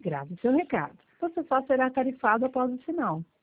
Grave seu recado. Você só será tarifado após o sinal.